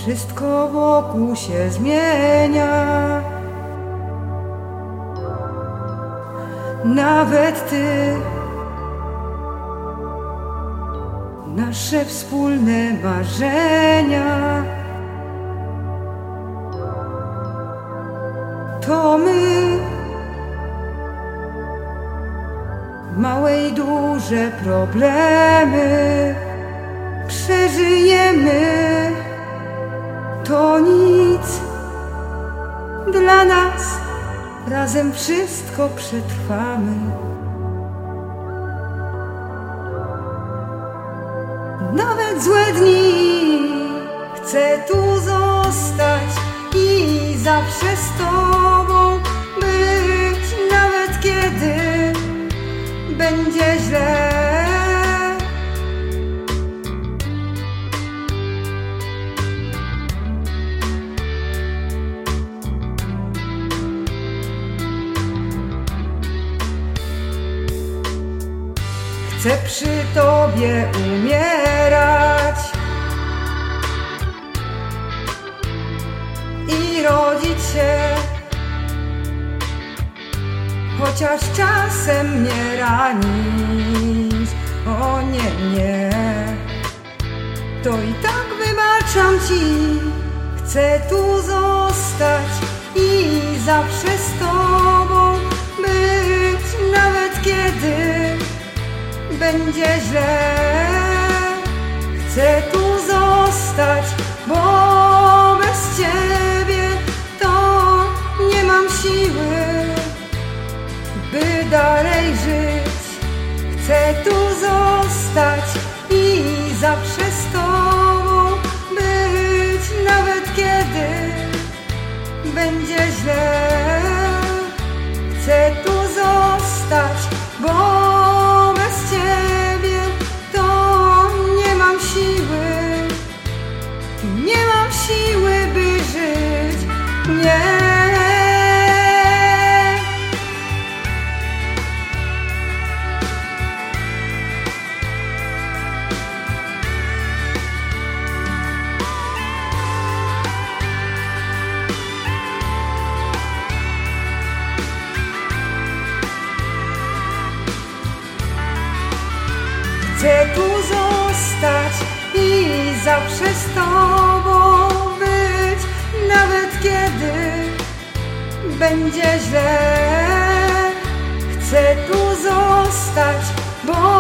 Wszystko wokół się zmienia, nawet ty. Nasze wspólne marzenia to my. Małe i duże problemy przeżyjemy. To nic dla nas, razem wszystko przetrwamy. Nawet złe dni chcę tu zostać i zawsze z tobą być, nawet kiedy będzie źle. Chcę przy tobie umierać i rodzić się, chociaż czasem mnie ranisz. O nie, nie, to i tak wybaczam ci. Chcę tu zostać i zawsze z tobą być, nawet kiedy będzie źle. Chcę tu zostać, bo bez ciebie to nie mam siły, by dalej żyć. Chcę tu zostać i zawsze z tobą być, nawet kiedy będzie źle. Chcę tu zostać, bo bez ciebie to nie mam siły, by żyć. Nie. Chcę tu zostać i zawsze z tobą być, nawet kiedy będzie źle. Chcę tu zostać, bo